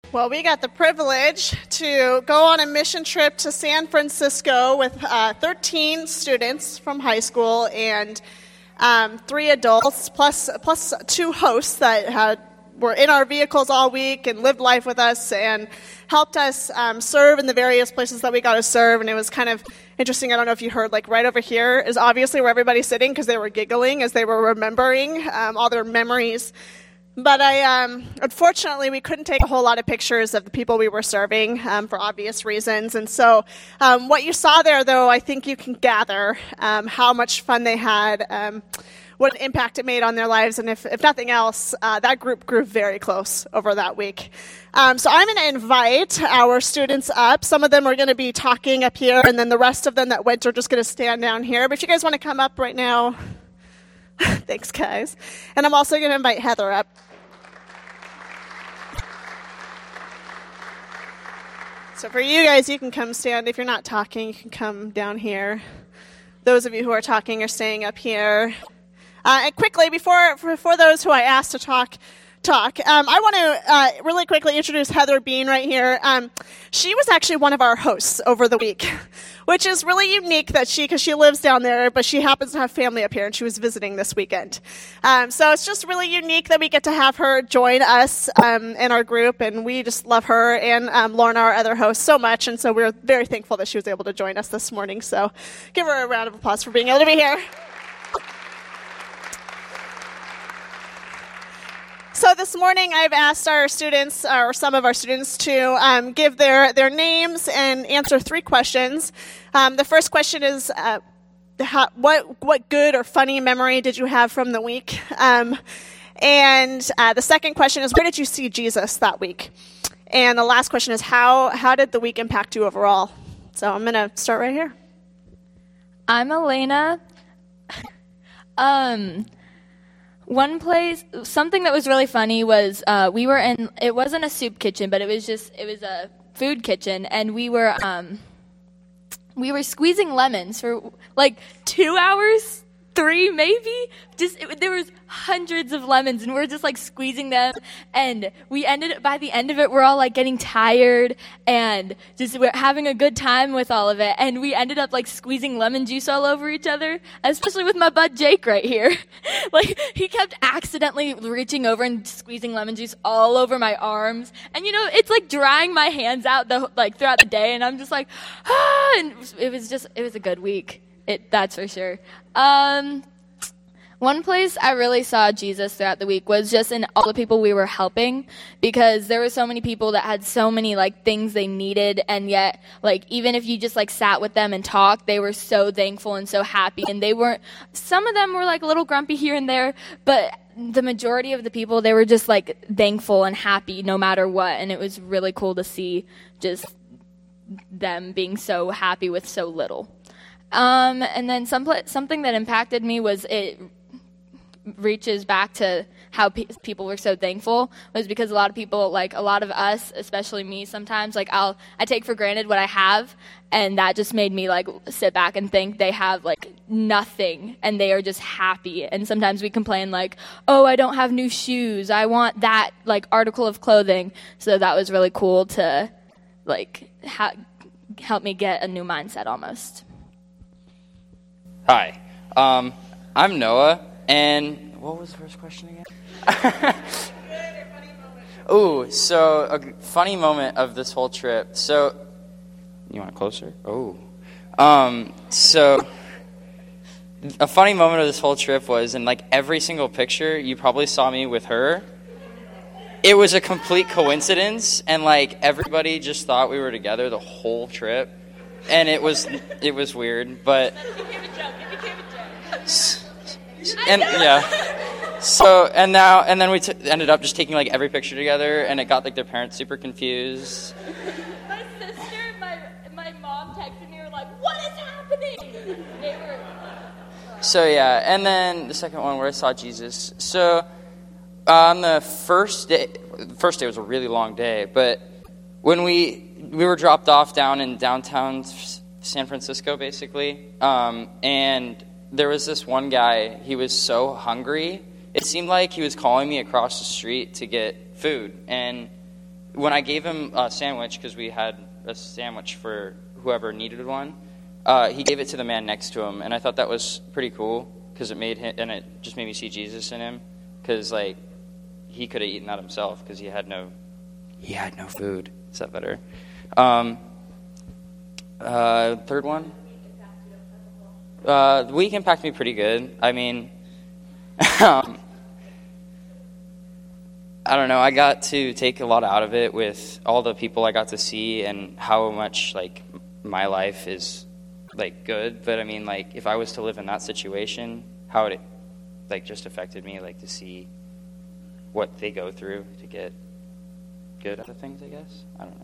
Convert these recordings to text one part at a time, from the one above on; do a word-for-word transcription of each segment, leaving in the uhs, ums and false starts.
Well, we got the privilege to go on a mission trip to San Francisco with uh, thirteen students from high school and um, three adults, plus plus two hosts that had were in our vehicles all week and lived life with us and helped us um, serve in the various places that we got to serve. And it was kind of interesting. I don't know if you heard, like right over here is obviously where everybody's sitting because they were giggling as they were remembering um, all their memories. But I, um, unfortunately, we couldn't take a whole lot of pictures of the people we were serving um, for obvious reasons. And so um, what you saw there, though, I think you can gather um, how much fun they had, um, what an impact it made on their lives. And if, if nothing else, uh, that group grew very close over that week. Um, so I'm going to invite our students up. Some of them are going to be talking up here, and then the rest of them that went are just going to stand down here. But if you guys want to come up right now. Thanks, guys. And I'm also going to invite Heather up. So for you guys, you can come stand. If you're not talking, you can come down here. Those of you who are talking are staying up here. Uh, and quickly, before for, for those who I asked to talk, talk, um, I want to uh, really quickly introduce Heather Bean right here. Um, she was actually one of our hosts over the week, which is really unique that she, because she lives down there, but she happens to have family up here, and she was visiting this weekend. Um, so it's just really unique that we get to have her join us um, in our group, and we just love her and um, Lorna, our other host, so much, and so we're very thankful that she was able to join us this morning. So give her a round of applause for being able to be here. So this morning I've asked our students, or some of our students, to um, give their, their names and answer three questions. Um, the first question is, uh, how, what what good or funny memory did you have from the week? Um, and uh, the second question is, where did you see Jesus that week? And the last question is, how how did the week impact you overall? So I'm going to start right here. I'm Elena. um... One place, something that was really funny was uh, we were in, it wasn't a soup kitchen, but it was just, it was a food kitchen, and we were, um, we were squeezing lemons for like two hours, three maybe, just, it, there was hundreds of lemons, and we were just like squeezing them, and we ended, by the end of it, we're all like getting tired, and just we're having a good time with all of it, and we ended up like squeezing lemon juice all over each other, especially with my bud Jake right here. Like, he kept accidentally reaching over and squeezing lemon juice all over my arms, and you know, it's like drying my hands out the, like throughout the day, and I'm just like, ah, and it was just, it was a good week. It, that's for sure. Um, one place I really saw Jesus throughout the week was just in all the people we were helping, because there were so many people that had so many like things they needed, and yet like even if you just like sat with them and talked, they were so thankful and so happy, and they weren't, some of them were like a little grumpy here and there, but the majority of the people, they were just like thankful and happy no matter what, and it was really cool to see just them being so happy with so little. Um, and then some pl- something that impacted me was it reaches back to how pe- people were so thankful, was because a lot of people, like a lot of us, especially me sometimes, like I'll, I take for granted what I have, and that just made me like sit back and think they have like nothing and they are just happy. And sometimes we complain like, oh, I don't have new shoes, I want that like article of clothing. So that was really cool to like ha- help me get a new mindset almost. Hi, um, I'm Noah, and what was the first question again? Ooh, so a funny moment of this whole trip. So, you want it closer? Oh, um, so a funny moment of this whole trip was, in like every single picture, you probably saw me with her. It was a complete coincidence, and like everybody just thought we were together the whole trip, and it was it was weird, but. And yeah, so and now and then we t- ended up just taking like every picture together, and it got like their parents super confused. My sister and my my mom texted me, were like, "What is happening?" They were. So yeah, and then the second one where I saw Jesus. So on the first day, the first day was a really long day, but when we we were dropped off down in downtown San Francisco, basically, um, and there was this one guy, he was so hungry. It seemed like he was calling me across the street to get food. And when I gave him a sandwich, because we had a sandwich for whoever needed one, uh, he gave it to the man next to him, and I thought that was pretty cool, because it made him, and it just made me see Jesus in him, because like he could have eaten that himself, because he had no, he had no food. Is that better? Um, uh, third one. Uh, the week impacted me pretty good. I mean, um, I don't know. I got to take a lot out of it with all the people I got to see and how much like my life is like good. But I mean, like if I was to live in that situation, how would it like just affected me? Like to see what they go through to get good out of things. I guess I don't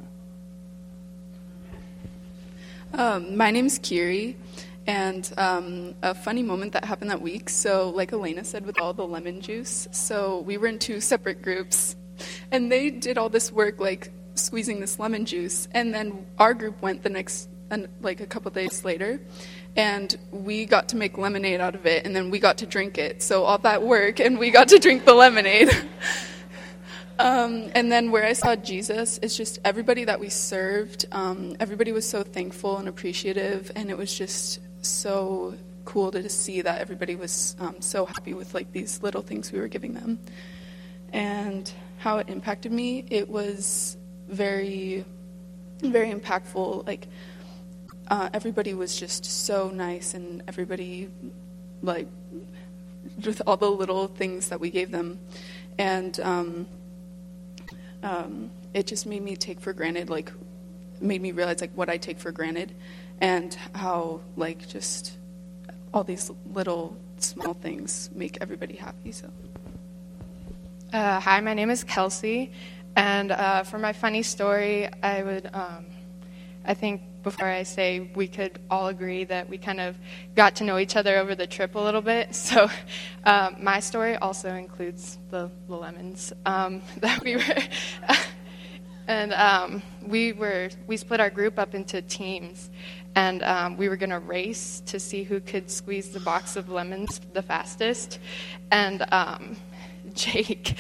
know. Um, my name's Kiri. And um, a funny moment that happened that week, so like Elena said with all the lemon juice, so we were in two separate groups, and they did all this work like squeezing this lemon juice, and then our group went the next, like a couple days later, and we got to make lemonade out of it, and then we got to drink it, so all that work, and we got to drink the lemonade. Um, and then where I saw Jesus, it's just everybody that we served, um, everybody was so thankful and appreciative, and it was just so cool to just see that everybody was um, so happy with like these little things we were giving them. And how it impacted me, it was very, very impactful. Like uh, everybody was just so nice, and everybody like with all the little things that we gave them. And um, um, it just made me take for granted, like made me realize like what I take for granted, and how like just all these little small things make everybody happy. So, uh, hi, my name is Kelsey, and uh, for my funny story, I would, um, I think before I say, we could all agree that we kind of got to know each other over the trip a little bit. So, um, my story also includes the, the lemons um, that we were. And um, we were we split our group up into teams, and um, we were going to race to see who could squeeze the box of lemons the fastest. And um, Jake,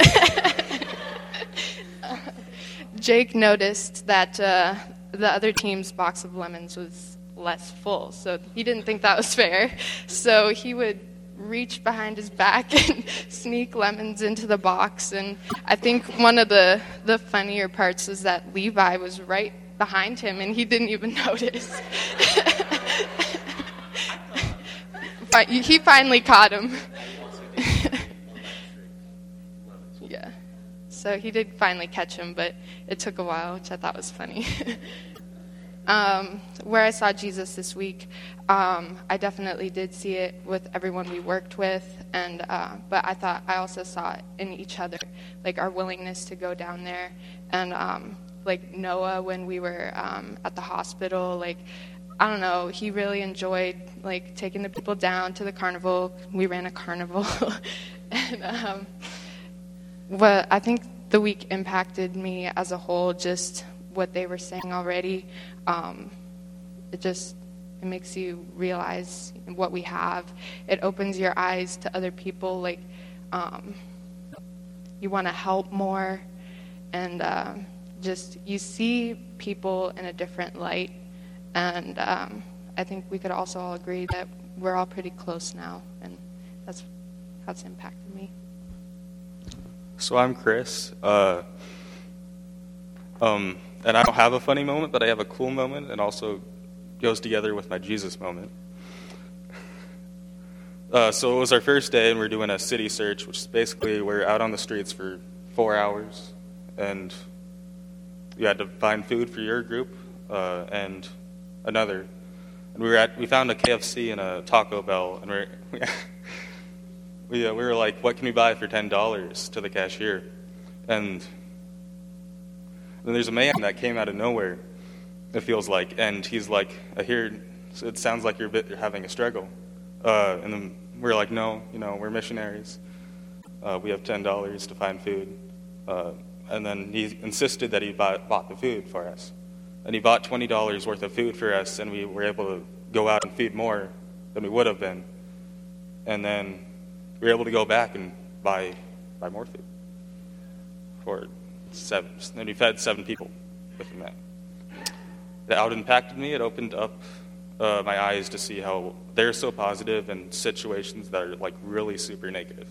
Jake noticed that uh, the other team's box of lemons was less full, so he didn't think that was fair. So he would reach behind his back and sneak lemons into the box. And I think one of the, the funnier parts is that Levi was right behind him and he didn't even notice. But he finally caught him. Yeah. So he did finally catch him, but it took a while, which I thought was funny. Um, where I saw Jesus this week, um, I definitely did see it with everyone we worked with, and uh, but I thought I also saw it in each other, like our willingness to go down there, and um, like Noah when we were um, at the hospital, like I don't know, he really enjoyed like taking the people down to the carnival. We ran a carnival, and um, what I think the week impacted me as a whole, just what they were saying already. Um, it just it makes you realize what we have. It opens your eyes to other people. Like um, you want to help more, and uh, just you see people in a different light. And um, I think we could also all agree that we're all pretty close now, and that's how it's impacted me. So I'm Chris. Uh, um. And I don't have a funny moment, but I have a cool moment, and also goes together with my Jesus moment. Uh, so it was our first day, and we we're doing a city search, which is basically we're out on the streets for four hours, and you had to find food for your group uh, and another. And we were at we found a K F C and a Taco Bell, and we're, we uh, we were like, "What can we buy for ten dollars?" to the cashier, and then there's a man that came out of nowhere, it feels like, and he's like, I hear, it sounds like you're, a bit, you're having a struggle. Uh, and then we're like, no, you know, we're missionaries. Uh, we have ten dollars to find food. Uh, and then he insisted that he bought, bought the food for us. And he bought twenty dollars worth of food for us, and we were able to go out and feed more than we would have been. And then we were able to go back and buy buy more food for seven, and we fed seven people within that. That out impacted me. It opened up uh, my eyes to see how they're so positive in situations that are like really super negative.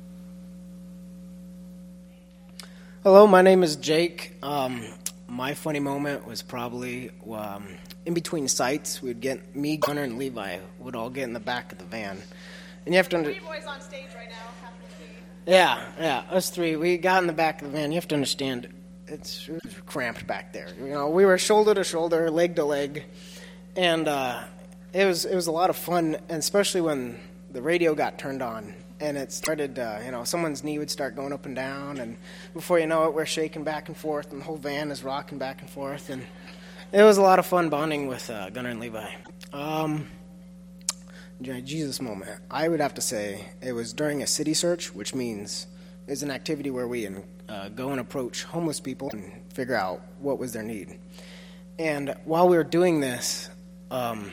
Hello, my name is Jake. Um, my funny moment was probably um, in between sites. We'd get me, Gunnar, and Levi would all get in the back of the van, and you have to. Under- Three boys on stage right now. Happen to be. Yeah, yeah, us three. We got in the back of the van. You have to understand, it's it was cramped back there. You know, we were shoulder to shoulder, leg to leg, and uh, it was it was a lot of fun, and especially when the radio got turned on. And it started, uh, you know, someone's knee would start going up and down, and before you know it, we're shaking back and forth, and the whole van is rocking back and forth, and it was a lot of fun bonding with uh, Gunnar and Levi. Um, Jesus moment, I would have to say it was during a city search, which means it's an activity where we uh, go and approach homeless people and figure out what was their need. And while we were doing this, um,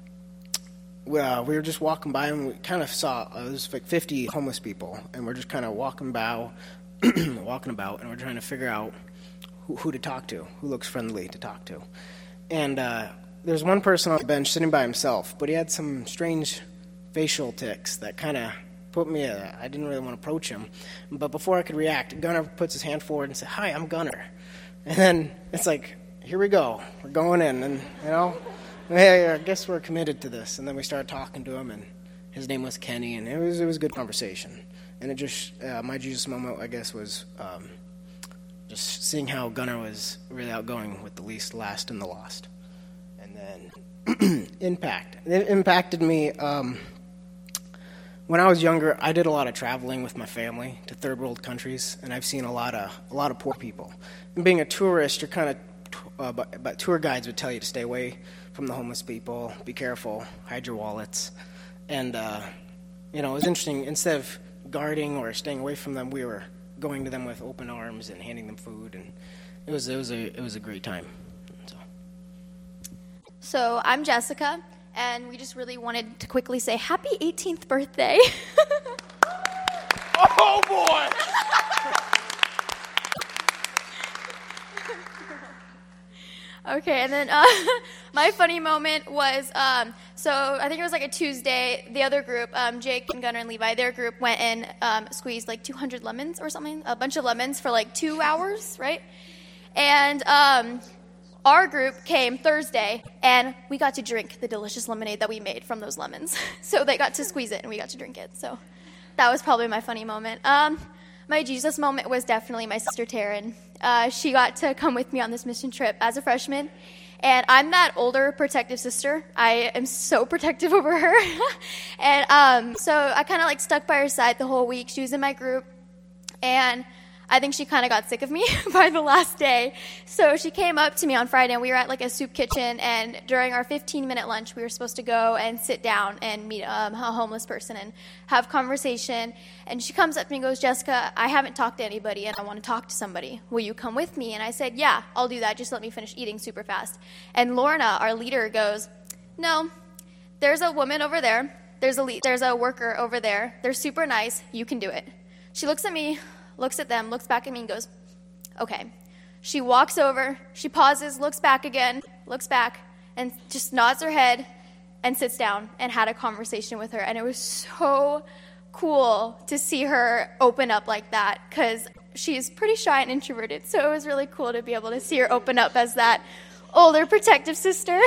we, uh, we were just walking by and we kind of saw, uh, there was like fifty homeless people, and we're just kind of walking about, walking about, and we're trying to figure out who, who to talk to, who looks friendly to talk to. And uh, there's one person on the bench sitting by himself, but he had some strange facial tics that kind of put me, uh, I didn't really want to approach him. But before I could react, Gunnar puts his hand forward and says, "Hi, I'm Gunnar." And then it's like, here we go, we're going in, and, you know, hey, I guess we're committed to this. And then we started talking to him, and his name was Kenny, and it was it was a good conversation. And it just, uh, my Jesus moment, I guess, was um, just seeing how Gunnar was really outgoing with the least, last, and the lost. And then impact. It impacted me. Um, when I was younger, I did a lot of traveling with my family to third world countries, and I've seen a lot of a lot of poor people. And being a tourist, you're kind of, uh, but, but tour guides would tell you to stay away from the homeless people, be careful, hide your wallets. And, uh, you know, it was interesting. Instead of guarding or staying away from them, we were going to them with open arms and handing them food, and it was it was a it was a great time. So, so I'm Jessica, and we just really wanted to quickly say happy eighteenth birthday. Oh boy! Okay, and then uh, my funny moment was, um, so I think it was like a Tuesday, the other group, um, Jake and Gunnar and Levi, their group went and um, squeezed like two hundred lemons or something, a bunch of lemons for like two hours, right? And um, our group came Thursday, and we got to drink the delicious lemonade that we made from those lemons. So they got to squeeze it, and we got to drink it. So that was probably my funny moment. Um, my Jesus moment was definitely my sister Taryn. Uh, she got to come with me on this mission trip as a freshman, and I'm that older protective sister. I am so protective over her. And um, so I kind of like stuck by her side the whole week. She was in my group, and I think she kind of got sick of me by the last day. So she came up to me on Friday, and we were at like a soup kitchen, and during our fifteen-minute lunch, we were supposed to go and sit down and meet um, a homeless person and have conversation. And she comes up to me and goes, "Jessica, I haven't talked to anybody, and I want to talk to somebody. Will you come with me?" And I said, "Yeah, I'll do that. Just let me finish eating super fast." And Lorna, our leader, goes, "No, there's a woman over there. There's a le- there's a worker over there. They're super nice. You can do it." She looks at me, looks at them, looks back at me, and goes, "Okay." She walks over, she pauses, looks back again, looks back, and just nods her head and sits down and had a conversation with her. And it was so cool to see her open up like that, because she's pretty shy and introverted. So it was really cool to be able to see her open up as that older protective sister.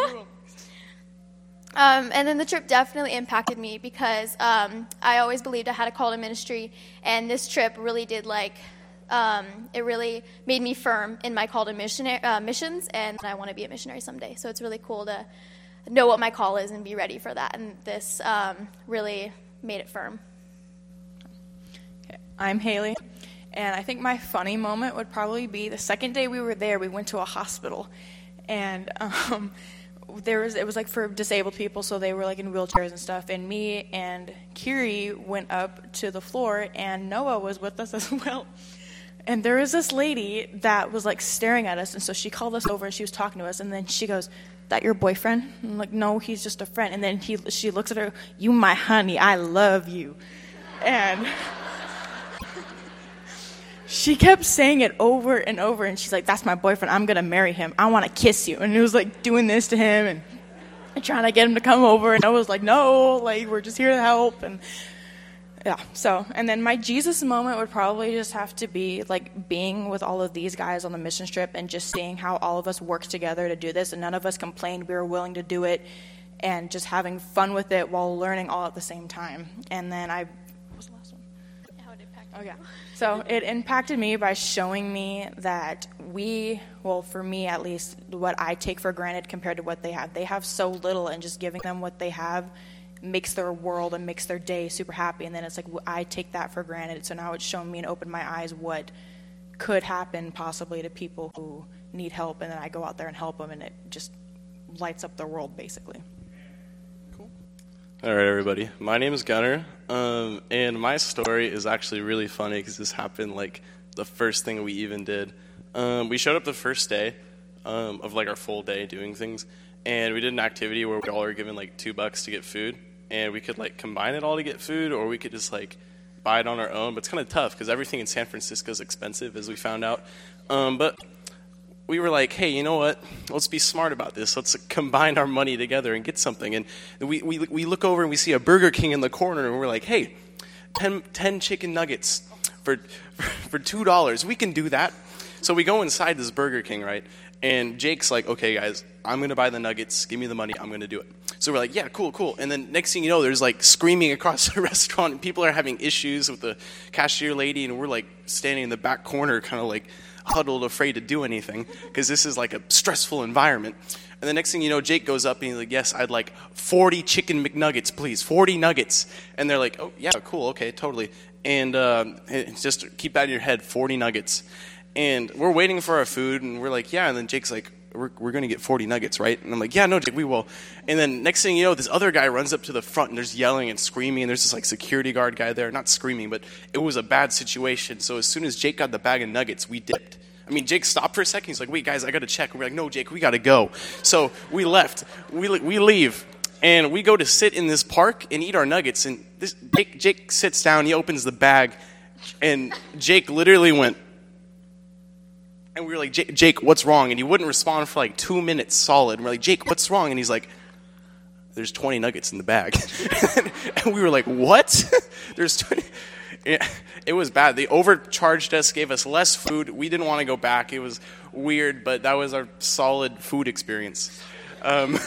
Um, and then the trip definitely impacted me because um, I always believed I had a call to ministry, and this trip really did, like, um, it really made me firm in my call to missionary, uh, missions, and I want to be a missionary someday. So it's really cool to know what my call is and be ready for that, and this um, really made it firm. Okay. I'm Haley, and I think my funny moment would probably be the second day we were there, we went to a hospital, and um, there was it was like for disabled people, so they were like in wheelchairs and stuff, and me and Kiri went up to the floor, and Noah was with us as well. And there was this lady that was like staring at us, and so she called us over and she was talking to us, and then she goes, "That your boyfriend?" And I'm like, "No, he's just a friend." And then he she looks at her, "You my honey, I love you." And she kept saying it over and over, and she's like, that's my boyfriend, I'm going to marry him, I want to kiss you. And it was like doing this to him and, and trying to get him to come over, and I was like, no, like, we're just here to help. And yeah, so, and then my Jesus moment would probably just have to be like being with all of these guys on the mission trip and just seeing how all of us worked together to do this, and none of us complained, we were willing to do it, and just having fun with it while learning all at the same time. And then I, what was the last one? How it impacted Oh, you. yeah. So it impacted me by showing me that we, well, for me at least, what I take for granted compared to what they have. They have so little, and just giving them what they have makes their world and makes their day super happy. And then it's like, I take that for granted. So now it's shown me and opened my eyes what could happen possibly to people who need help, and then I go out there and help them, and it just lights up their world, basically. All right, everybody. My name is Gunnar, um, and my story is actually really funny because this happened like the first thing we even did. Um, we showed up the first day um, of like our full day doing things, and we did an activity where we all were given like two bucks to get food, and we could like combine it all to get food, or we could just like buy it on our own. But it's kind of tough because everything in San Francisco is expensive, as we found out. Um, but we were like, hey, you know what? Let's be smart about this. Let's combine our money together and get something. And we we, we look over and we see a Burger King in the corner, and we're like, hey, ten, ten chicken nuggets for for two dollars. We can do that. So we go inside this Burger King, right? And Jake's like, okay, guys, I'm going to buy the nuggets. Give me the money. I'm going to do it. So we're like, yeah, cool, cool. And then next thing you know, there's like screaming across the restaurant, and people are having issues with the cashier lady, and we're like standing in the back corner kind of like huddled, afraid to do anything because this is like a stressful environment. And the next thing you know, Jake goes up and he's like, yes, I'd like forty chicken McNuggets, please, forty nuggets. And they're like, oh, yeah, cool, okay, totally. And uh, just keep that in your head, forty nuggets. And we're waiting for our food, and we're like, yeah. And then Jake's like, we're, we're going to get forty nuggets, right? And I'm like, yeah, no, Jake, we will. And then next thing you know, this other guy runs up to the front, and there's yelling and screaming, and there's this like security guard guy there, not screaming, but it was a bad situation. So as soon as Jake got the bag of nuggets, we dipped. I mean, Jake stopped for a second. He's like, wait, guys, I got to check. And we're like, no, Jake, we got to go. So we left. We we leave. And we go to sit in this park and eat our nuggets. And this Jake, Jake sits down. He opens the bag. And Jake literally went. And we were like, Jake, Jake, what's wrong? And he wouldn't respond for like two minutes solid. And we're like, Jake, what's wrong? And he's like, there's twenty nuggets in the bag. And we were like, what? There's twenty. Yeah, it was bad. They overcharged us, gave us less food. We didn't want to go back. It was weird, but that was our solid food experience. Um,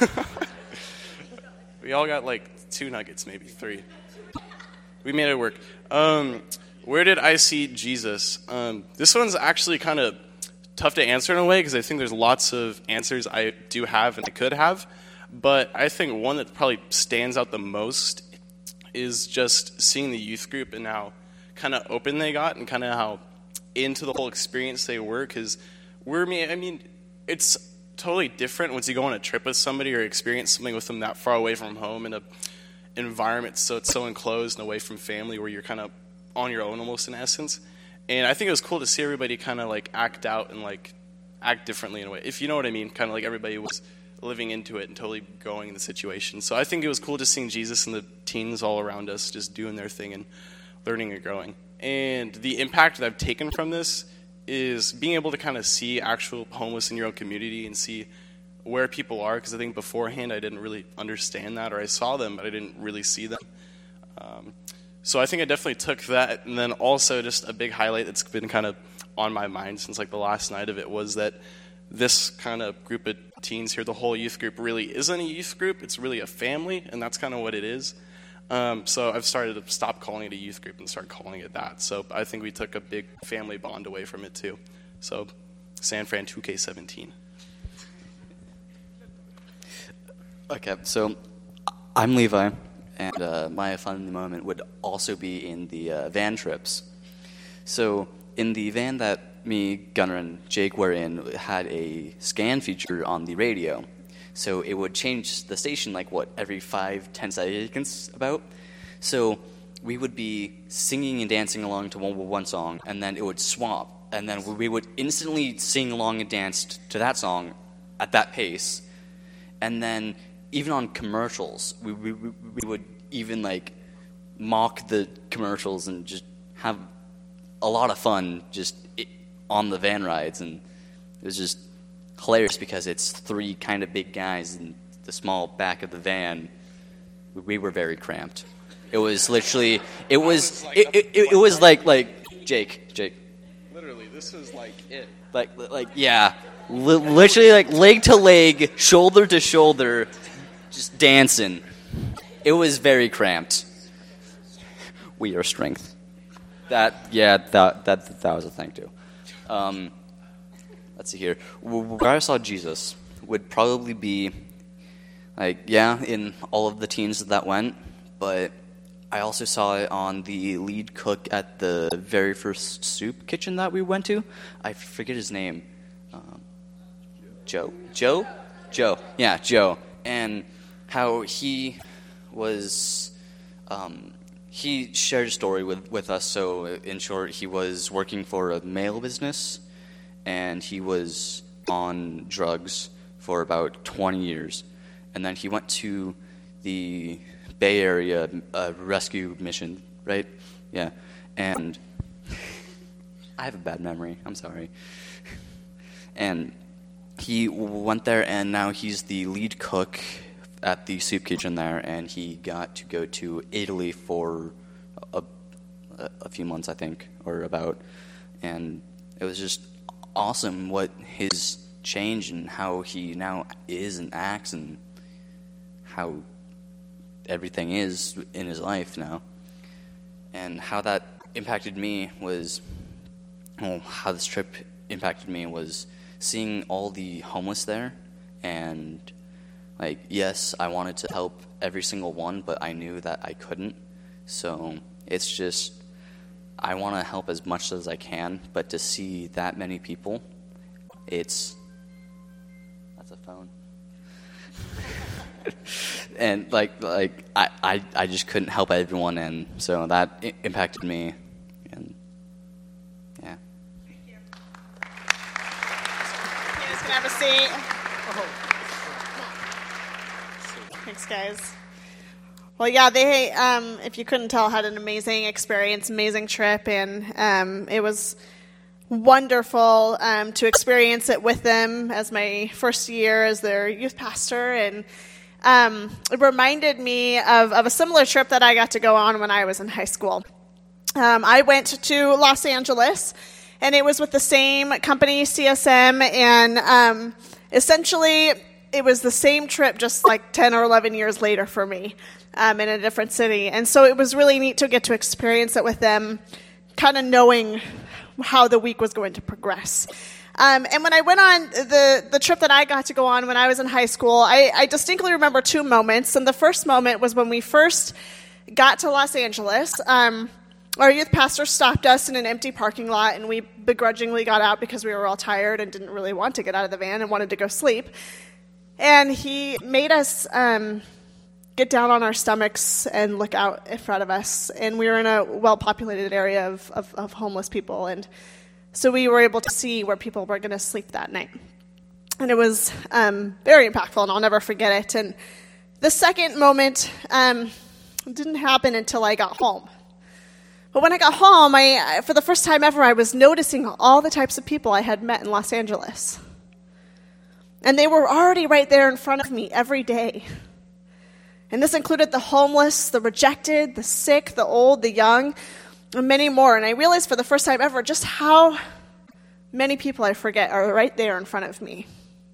we all got like two nuggets, maybe three. We made it work. Um, where did I see Jesus? Um, this one's actually kind of tough to answer in a way because I think there's lots of answers I do have and I could have. But I think one that probably stands out the most is just seeing the youth group and how kind of open they got and kind of how into the whole experience they were. Because we're, I mean, it's totally different once you go on a trip with somebody or experience something with them that far away from home in a environment so it's so enclosed and away from family where you're kind of on your own almost in essence. And I think it was cool to see everybody kind of like act out and like act differently in a way, if you know what I mean. Kind of like everybody was living into it and totally going in the situation. So I think it was cool just seeing Jesus and the teens all around us just doing their thing and learning and growing. And the impact that I've taken from this is being able to kind of see actual homeless in your own community and see where people are, because I think beforehand I didn't really understand that, or I saw them but I didn't really see them. Um, so I think I definitely took that. And then also just a big highlight that's been kind of on my mind since like the last night of it was that this kind of group of teens here, the whole youth group, really isn't a youth group. It's really a family, and that's kind of what it is. Um, so I've started to stop calling it a youth group and start calling it that. So I think we took a big family bond away from it too. So San Fran two K seventeen. Okay, so I'm Levi, and uh, my fun moment would also be in the uh, van trips. So in the van that me, Gunnar, and Jake were in, had a scan feature on the radio. So it would change the station like, what, every five, ten seconds about? So we would be singing and dancing along to one, one song, and then it would swap. And then we would instantly sing along and dance to that song at that pace. And then even on commercials, we, we, we would even like mock the commercials and just have a lot of fun just it, on the van rides, and it was just hilarious because it's three kind of big guys in the small back of the van. We were very cramped. It was literally, it was, it, it, it, it was like, like, Jake, Jake. Literally, this is like it. Like, like, yeah, L- literally like leg to leg, shoulder to shoulder, just dancing. It was very cramped. We are strength. That, yeah, that that that was a thing too. Um, let's see here. Where I saw Jesus would probably be, like, yeah, in all of the teens that went, but I also saw it on the lead cook at the very first soup kitchen that we went to. I forget his name. Um, Joe. Joe? Joe. Yeah, Joe. And how he was... Um, he shared a story with, with us. So, in short, he was working for a mail business, and he was on drugs for about twenty years. And then he went to the Bay Area uh, rescue mission, right? Yeah. And I have a bad memory. I'm sorry. And he went there, and now he's the lead cook at the soup kitchen there, and he got to go to Italy for a, a few months, I think, or about. And it was just awesome what his change and how he now is and acts and how everything is in his life now. And how that impacted me was, well, how this trip impacted me was seeing all the homeless there. And, like, yes, I wanted to help every single one, but I knew that I couldn't. So it's just, I want to help as much as I can, but to see that many people, it's, that's a phone. And like like I, I, I just couldn't help everyone, and so that I- impacted me, and yeah. Thank you. You guys can have a seat. Thanks, guys. Well, yeah, they, um, if you couldn't tell, had an amazing experience, amazing trip, and um, it was wonderful um, to experience it with them as my first year as their youth pastor, and um, it reminded me of, of a similar trip that I got to go on when I was in high school. Um, I went to Los Angeles, and it was with the same company, C S M, and um, essentially it was the same trip just like ten or eleven years later for me. Um, in a different city. And so it was really neat to get to experience it with them, kind of knowing how the week was going to progress. Um, and when I went on the, the trip that I got to go on when I was in high school, I, I distinctly remember two moments. And the first moment was when we first got to Los Angeles. Um, our youth pastor stopped us in an empty parking lot, and we begrudgingly got out because we were all tired and didn't really want to get out of the van and wanted to go sleep. And he made us... Um, get down on our stomachs and look out in front of us. And we were in a well-populated area of, of, of homeless people. And so we were able to see where people were going to sleep that night. And it was um, very impactful, and I'll never forget it. And the second moment um, didn't happen until I got home. But when I got home, I, for the first time ever, I was noticing all the types of people I had met in Los Angeles. And they were already right there in front of me every day. And this included the homeless, the rejected, the sick, the old, the young, and many more. And I realized for the first time ever just how many people I forget are right there in front of me.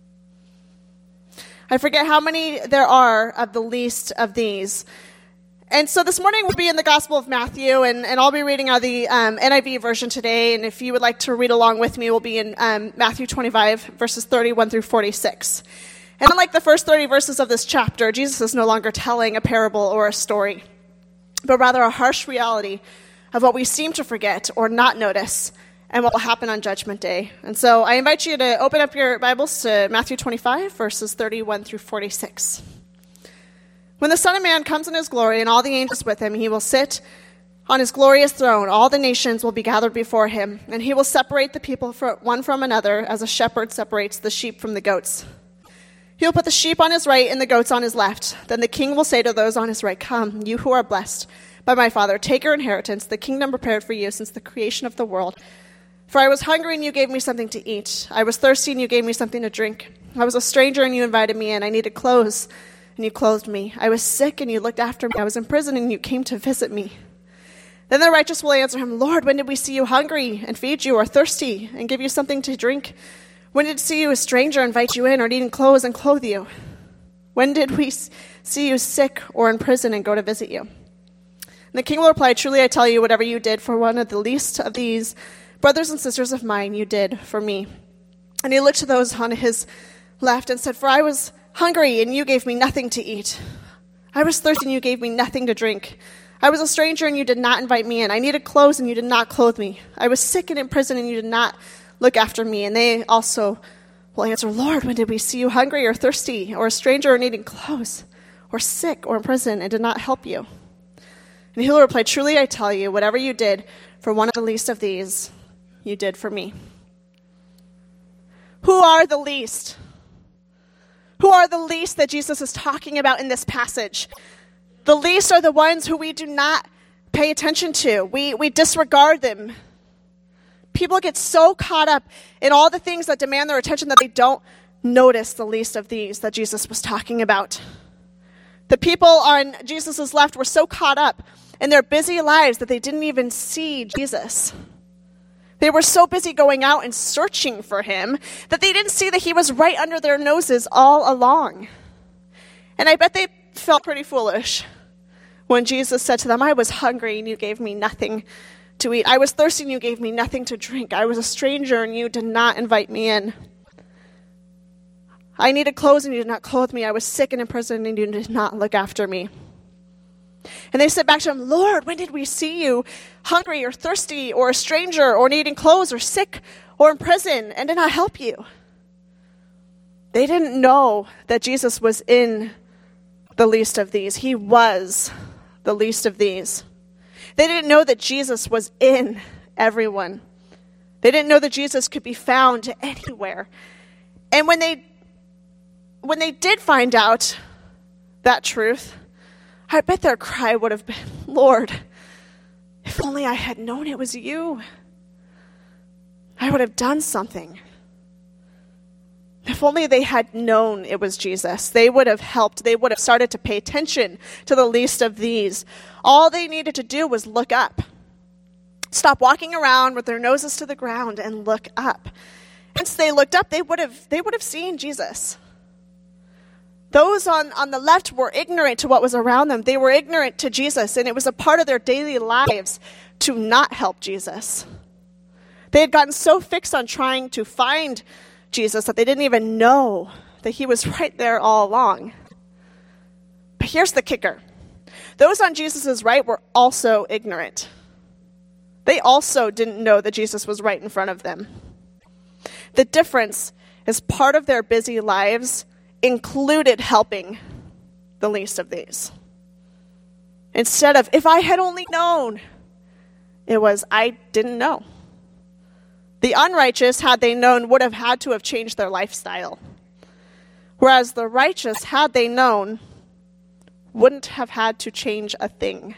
I forget how many there are of the least of these. And so this morning we'll be in the Gospel of Matthew, and, and I'll be reading out the um, N I V version today. And if you would like to read along with me, we'll be in um, Matthew twenty-five, verses thirty-one through forty-six. And unlike the first thirty verses of this chapter, Jesus is no longer telling a parable or a story, but rather a harsh reality of what we seem to forget or not notice and what will happen on Judgment Day. And so I invite you to open up your Bibles to Matthew twenty-five, verses thirty-one through forty-six. When the Son of Man comes in his glory and all the angels with him, he will sit on his glorious throne. All the nations will be gathered before him, and he will separate the people from one from another as a shepherd separates the sheep from the goats. He will put the sheep on his right and the goats on his left. Then the king will say to those on his right, "Come, you who are blessed by my Father, take your inheritance, the kingdom prepared for you since the creation of the world. For I was hungry, and you gave me something to eat. I was thirsty, and you gave me something to drink. I was a stranger, and you invited me in. I needed clothes, and you clothed me. I was sick, and you looked after me. I was in prison, and you came to visit me. Then the righteous will answer him, Lord, when did we see you hungry and feed you, or thirsty and give you something to drink? When did we see you a stranger, invite you in, or needing clothes and clothe you? When did we see you sick or in prison and go to visit you? And the king will reply, truly I tell you, whatever you did for one of the least of these brothers and sisters of mine, you did for me. And he looked to those on his left and said, for I was hungry, and you gave me nothing to eat. I was thirsty, and you gave me nothing to drink. I was a stranger, and you did not invite me in. I needed clothes, and you did not clothe me. I was sick and in prison, and you did not look after me. And they also will answer, Lord, when did we see you hungry or thirsty, or a stranger or needing clothes, or sick or in prison, and did not help you? And he will reply, truly I tell you, whatever you did for one of the least of these, you did for me. Who are the least? Who are the least that Jesus is talking about in this passage? The least are the ones who we do not pay attention to. We, we disregard them. People get so caught up in all the things that demand their attention that they don't notice the least of these that Jesus was talking about. The people on Jesus' left were so caught up in their busy lives that they didn't even see Jesus. They were so busy going out and searching for him that they didn't see that he was right under their noses all along. And I bet they felt pretty foolish when Jesus said to them, I was hungry and you gave me nothing to eat. I was thirsty and you gave me nothing to drink. I was a stranger and you did not invite me in. I needed clothes and you did not clothe me. I was sick and in prison and you did not look after me. And they said back to him, Lord, when did we see you hungry or thirsty or a stranger or needing clothes or sick or in prison and did not help you? They didn't know that Jesus was in the least of these. He was the least of these. They didn't know that Jesus was in everyone. They didn't know that Jesus could be found anywhere. And when they when they did find out that truth, I bet their cry would have been, Lord, if only I had known it was you. I would have done something. If only they had known it was Jesus, they would have helped. They would have started to pay attention to the least of these. All they needed to do was look up. Stop walking around with their noses to the ground and look up. Once they looked up, they would have they would have seen Jesus. Those on, on the left were ignorant to what was around them. They were ignorant to Jesus, and it was a part of their daily lives to not help Jesus. They had gotten so fixed on trying to find Jesus that they didn't even know that he was right there all along. But here's the kicker. Those on Jesus' right were also ignorant. They also didn't know that Jesus was right in front of them. The difference is part of their busy lives included helping the least of these. Instead of, if I had only known, it was, I didn't know. The unrighteous, had they known, would have had to have changed their lifestyle. Whereas the righteous, had they known, wouldn't have had to change a thing.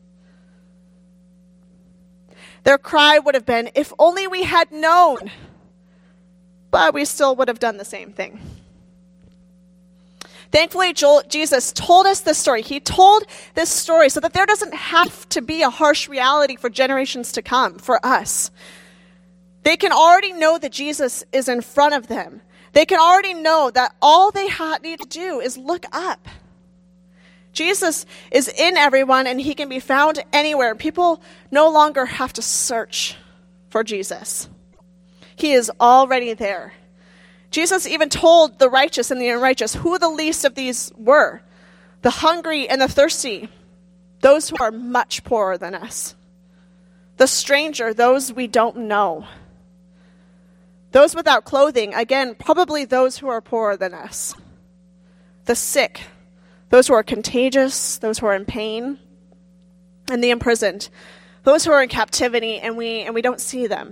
Their cry would have been, if only we had known, but we still would have done the same thing. Thankfully, Joel, Jesus told us this story. He told this story so that there doesn't have to be a harsh reality for generations to come, for us. They can already know that Jesus is in front of them. They can already know that all they ha- need to do is look up. Jesus is in everyone, and he can be found anywhere. People no longer have to search for Jesus. He is already there. Jesus even told the righteous and the unrighteous who the least of these were. The hungry and the thirsty, those who are much poorer than us. The stranger, those we don't know. Those without clothing, again, probably those who are poorer than us. The sick, those who are contagious, those who are in pain. And the imprisoned, those who are in captivity and we and we don't see them.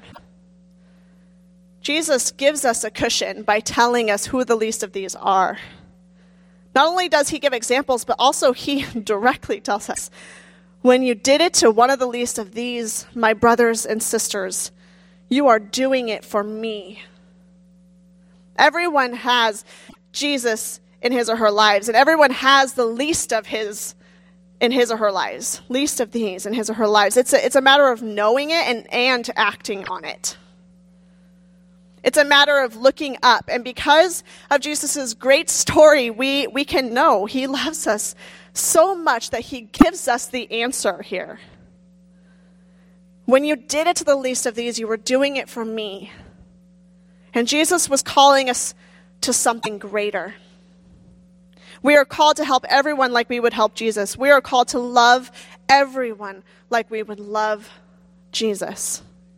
Jesus gives us a cushion by telling us who the least of these are. Not only does he give examples, but also he directly tells us When you did it to one of the least of these, my brothers and sisters, you are doing it for me. Everyone has Jesus in his or her lives, and everyone has the least of his in his or her lives, least of these in his or her lives. It's a, it's a matter of knowing it and, and acting on it. It's a matter of looking up. And because of Jesus' great story, we, we can know he loves us so much that he gives us the answer here. When you did it to the least of these, you were doing it for me. And Jesus was calling us to something greater. We are called to help everyone like we would help Jesus. We are called to love everyone like we would love Jesus.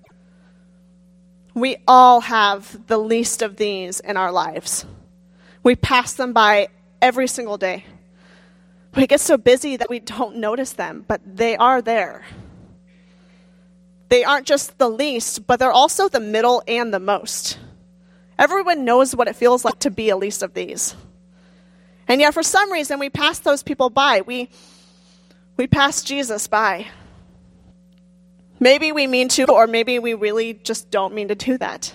We all have the least of these in our lives. We pass them by every single day. We get so busy that we don't notice them, but they are there. They aren't just the least, but they're also the middle and the most. Everyone knows what it feels like to be a least of these. And yet for some reason we pass those people by. We, we pass Jesus by. Maybe we mean to, or maybe we really just don't mean to do that.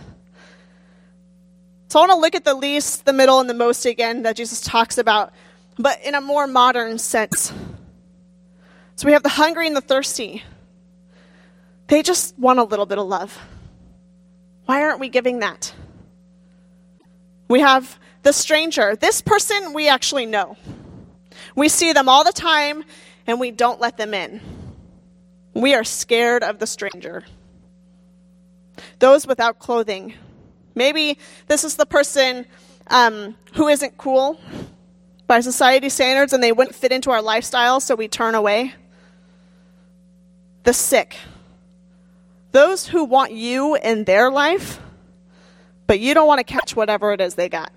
So I want to look at the least, the middle, and the most again that Jesus talks about, but in a more modern sense. So we have the hungry and the thirsty. They just want a little bit of love. Why aren't we giving that? We have the stranger. This person we actually know. We see them all the time, and we don't let them in. We are scared of the stranger. Those without clothing. Maybe this is the person um, who isn't cool by society standards, and they wouldn't fit into our lifestyle, so we turn away. The sick. Those who want you in their life, but you don't want to catch whatever it is they got.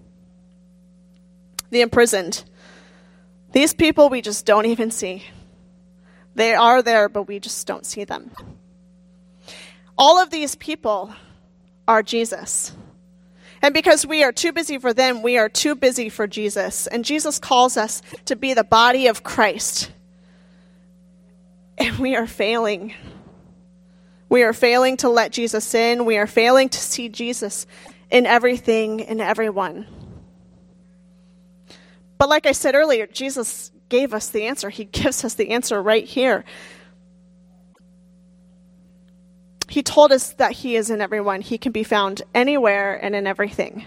The imprisoned. These people we just don't even see. They are there, but we just don't see them. All of these people are Jesus. And because we are too busy for them, we are too busy for Jesus. And Jesus calls us to be the body of Christ. And we are failing. We are failing to let Jesus in. We are failing to see Jesus in everything and everyone. But like I said earlier, Jesus gave us the answer. He gives us the answer right here. He told us that he is in everyone. He can be found anywhere and in everything.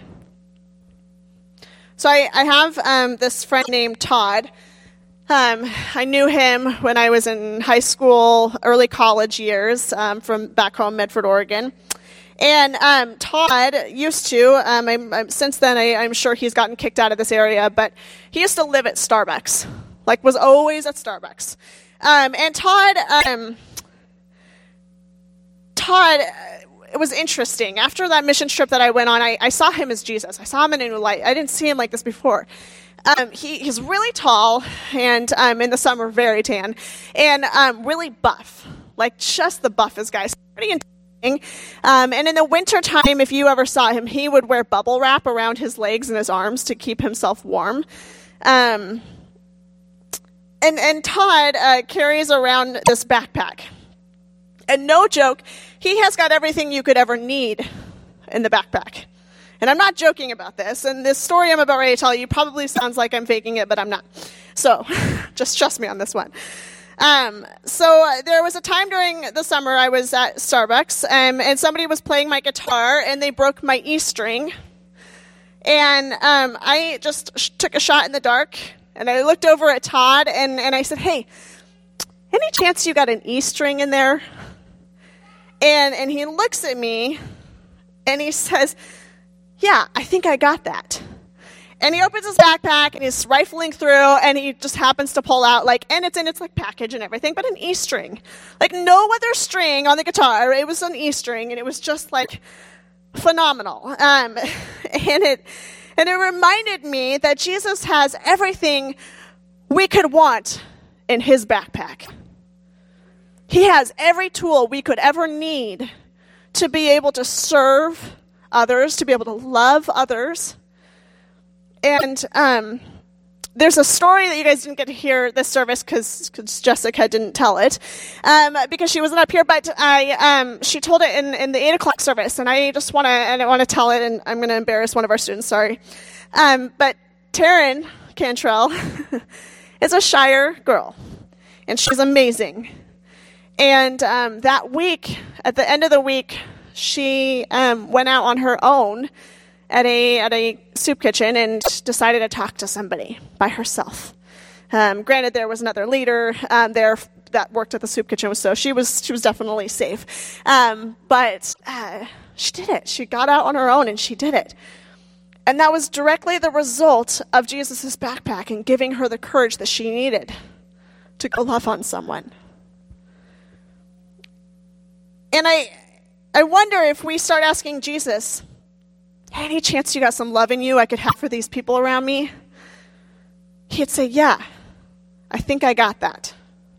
So I, I have um, this friend named Todd. Um, I knew him when I was in high school, early college years, um, from back home, Medford, Oregon. And um, Todd used to, um, I'm, I'm, since then I, I'm sure he's gotten kicked out of this area, but he used to live at Starbucks, like was always at Starbucks. Um, and Todd... Um, Todd, it was interesting. After that mission trip that I went on, I, I saw him as Jesus. I saw him in a new light. I didn't see him like this before. Um, he, he's really tall and um, in the summer very tan and um, really buff, like just the buffest guy. So pretty interesting. Um, and in the wintertime, if you ever saw him, he would wear bubble wrap around his legs and his arms to keep himself warm. Um, and, and Todd uh, carries around this backpack. And no joke, he has got everything you could ever need in the backpack. And I'm not joking about this. And this story I'm about ready to tell you probably sounds like I'm faking it, but I'm not. So just trust me on this one. Um, so uh, there was a time during the summer I was at Starbucks, um, and somebody was playing my guitar, and they broke my E string. And um, I just sh- took a shot in the dark, and I looked over at Todd, and, and I said, hey, any chance you got an E string in there? And and he looks at me, and he says, yeah, I think I got that. And he opens his backpack, and he's rifling through, and he just happens to pull out, like, and it's in its, like, package and everything, but an E string. Like, no other string on the guitar. It was an E string, and it was just, like, phenomenal. Um, and it and it reminded me that Jesus has everything we could want in his backpack. He has every tool we could ever need to be able to serve others, to be able to love others. And um, there's a story that you guys didn't get to hear this service because Jessica didn't tell it um, because she wasn't up here, but I um, she told it in, in the eight o'clock service, and I just want to and I want to tell it, and I'm going to embarrass one of our students, sorry. Um, but Taryn Cantrell is a Shire girl, and she's amazing. And um, that week, at the end of the week, she um, went out on her own at a at a soup kitchen and decided to talk to somebody by herself. Um, granted, there was another leader um, there that worked at the soup kitchen, so she was she was definitely safe. Um, but uh, she did it. She got out on her own and she did it. And that was directly the result of Jesus' backpack and giving her the courage that she needed to go love on someone. And I I wonder if we start asking Jesus, any chance you got some love in you I could have for these people around me? He'd say, yeah, I think I got that.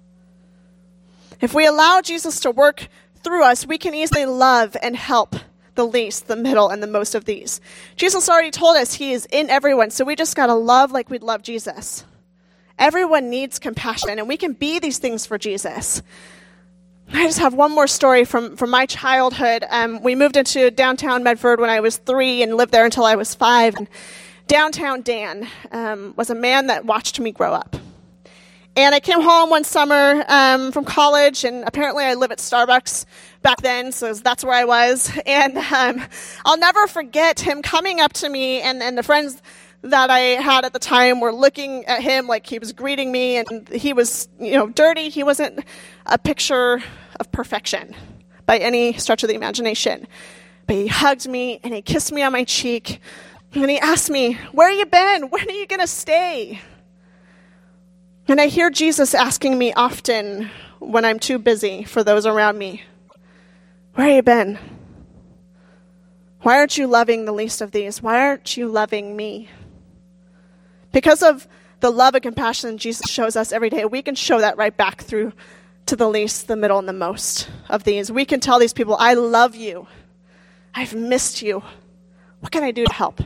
If we allow Jesus to work through us, we can easily love and help the least, the middle, and the most of these. Jesus already told us he is in everyone, so we just got to love like we'd love Jesus. Everyone needs compassion, and we can be these things for Jesus. I just have one more story from, from my childhood. Um, we moved into downtown Medford when I was three and lived there until I was five. And downtown Dan um, was a man that watched me grow up. And I came home one summer um, from college, and apparently I lived at Starbucks back then, so that's where I was. And um, I'll never forget him coming up to me, and, and the friends that I had at the time were looking at him like he was greeting me, and he was, you know, dirty. He wasn't a picture of perfection by any stretch of the imagination. But he hugged me, and he kissed me on my cheek, and he asked me, where you been? When are you going to stay? And I hear Jesus asking me often when I'm too busy for those around me, where you been? Why aren't you loving the least of these? Why aren't you loving me? Because of the love and compassion Jesus shows us every day, we can show that right back through to the least, the middle, and the most of these. We can tell these people, I love you. I've missed you. What can I do to help?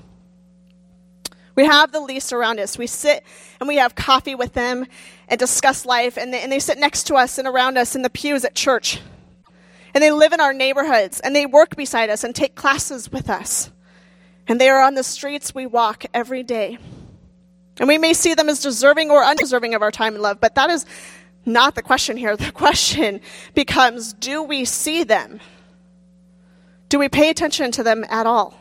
We have the least around us. We sit and we have coffee with them and discuss life, and they, and they sit next to us and around us in the pews at church. And they live in our neighborhoods, and they work beside us and take classes with us. And they are on the streets we walk every day. And we may see them as deserving or undeserving of our time and love, but that is not the question here. The question becomes, do we see them? Do we pay attention to them at all?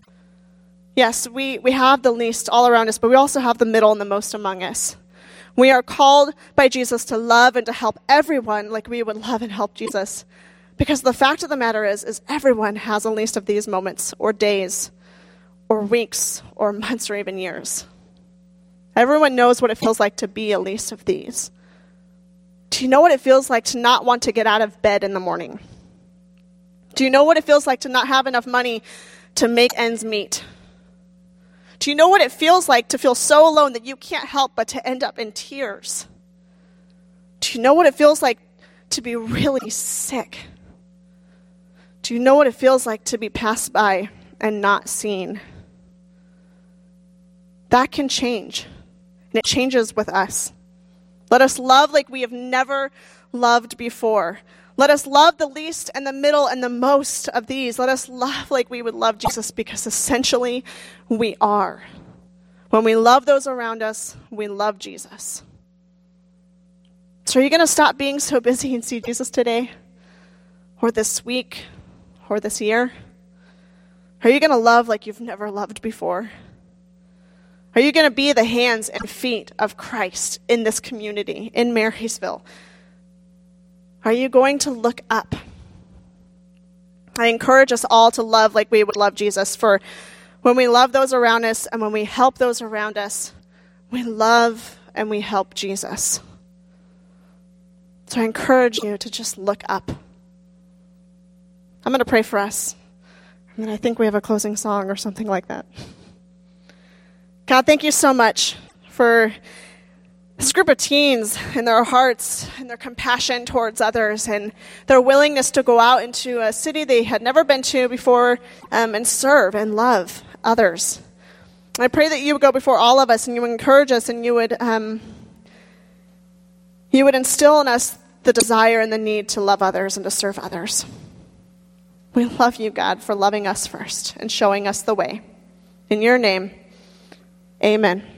Yes, we, we have the least all around us, but we also have the middle and the most among us. We are called by Jesus to love and to help everyone like we would love and help Jesus. Because the fact of the matter is, is everyone has a least of these moments, or days, or weeks, or months, or even years. Everyone knows what it feels like to be a least of these. Do you know what it feels like to not want to get out of bed in the morning? Do you know what it feels like to not have enough money to make ends meet? Do you know what it feels like to feel so alone that you can't help but to end up in tears? Do you know what it feels like to be really sick? Do you know what it feels like to be passed by and not seen? That can change, and it changes with us. Let us love like we have never loved before. Let us love the least and the middle and the most of these. Let us love like we would love Jesus, because essentially we are. When we love those around us, we love Jesus. So are you going to stop being so busy and see Jesus today? Or this week? Or this year? Are you going to love like you've never loved before? Are you going to be the hands and feet of Christ in this community, in Marysville? Are you going to look up? I encourage us all to love like we would love Jesus, for when we love those around us and when we help those around us, we love and we help Jesus. So I encourage you to just look up. I'm going to pray for us, and then I think we have a closing song or something like that. God, thank you so much for this group of teens and their hearts and their compassion towards others and their willingness to go out into a city they had never been to before um, and serve and love others. I pray that you would go before all of us and you would encourage us and you would um, you would instill in us the desire and the need to love others and to serve others. We love you, God, for loving us first and showing us the way. In your name, amen.